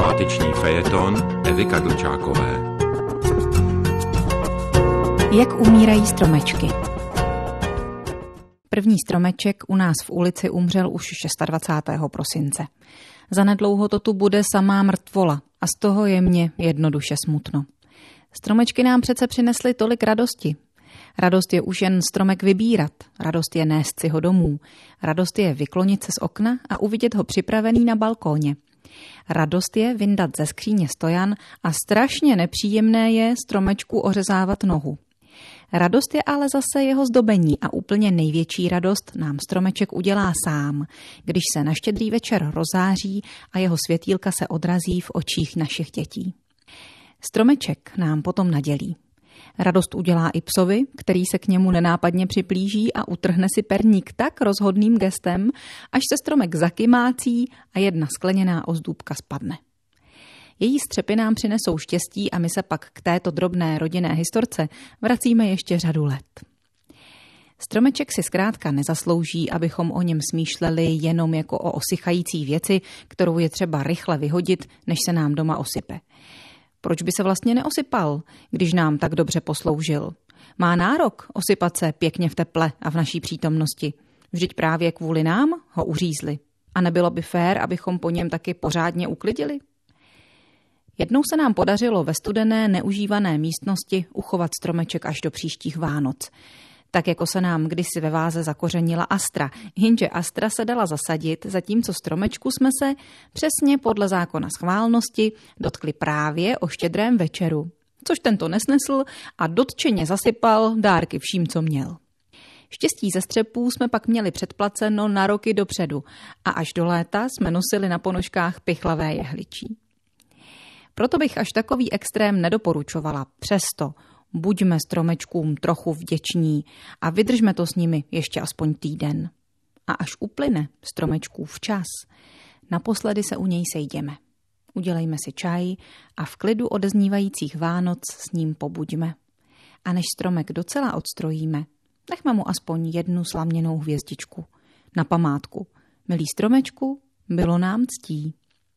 Páteční fejeton Evy Kadlčákové. Jak umírají stromečky? První stromeček u nás v ulici umřel už 26. prosince. Zanedlouho to tu bude samá mrtvola a z toho je mně jednoduše smutno. Stromečky nám přece přinesly tolik radosti. Radost je už jen stromek vybírat, radost je nést si ho domů, radost je vyklonit se z okna a uvidět ho připravený na balkóně. Radost je vyndat ze skříně stojan a strašně nepříjemné je stromečku ořezávat nohu. Radost je ale zase jeho zdobení a úplně největší radost nám stromeček udělá sám, když se na Štědrý večer rozáří a jeho světýlka se odrazí v očích našich dětí. Stromeček nám potom nadělí. Radost udělá i psovi, který se k němu nenápadně připlíží a utrhne si perník tak rozhodným gestem, až se stromek zakymácí a jedna skleněná ozdůbka spadne. Její střepy nám přinesou štěstí a my se pak k této drobné rodinné historce vracíme ještě řadu let. Stromeček si zkrátka nezaslouží, abychom o něm smýšleli jenom jako o osychající věci, kterou je třeba rychle vyhodit, než se nám doma osype. Proč by se vlastně neosypal, když nám tak dobře posloužil? Má nárok osypat se pěkně v teple a v naší přítomnosti. Vždyť právě kvůli nám ho uřízli. A nebylo by fér, abychom po něm taky pořádně uklidili? Jednou se nám podařilo ve studené, neužívané místnosti uchovat stromeček až do příštích Vánoc. Tak jako se nám kdysi ve váze zakořenila astra, jenže astra se dala zasadit, zatímco stromečku jsme se, přesně podle zákona schválnosti, dotkli právě o Štědrém večeru, což tento nesnesl a dotčeně zasypal dárky vším, co měl. Štěstí ze střepů jsme pak měli předplaceno na roky dopředu a až do léta jsme nosili na ponožkách pichlavé jehličí. Proto bych až takový extrém nedoporučovala. Přesto buďme stromečkům trochu vděční a vydržme to s nimi ještě aspoň týden. A až uplyne stromečkův čas, naposledy se u něj sejděme. Udělejme si čaj a v klidu odeznívajících Vánoc s ním pobuďme. A než stromek docela odstrojíme, nechme mu aspoň jednu slaměnou hvězdičku. Na památku. Milý stromečku, bylo nám ctí.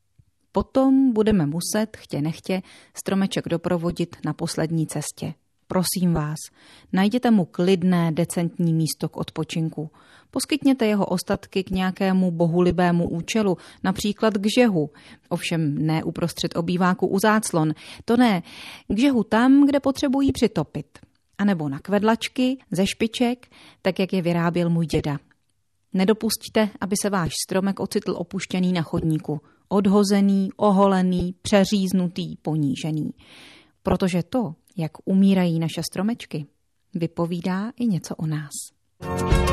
Potom budeme muset, chtě nechtě, stromeček doprovodit na poslední cestě. Prosím vás, najděte mu klidné, decentní místo k odpočinku. Poskytněte jeho ostatky k nějakému bohulibému účelu, například k žehu. Ovšem ne uprostřed obýváku u záclon. To ne, k žehu tam, kde potřebují přitopit. A nebo na kvedlačky ze špiček, tak jak je vyráběl můj děda. Nedopusťte, aby se váš stromek ocitl opuštěný na chodníku. Odhozený, oholený, přeříznutý, ponížený. Protože to, jak umírají naše stromečky, vypovídá i něco o nás.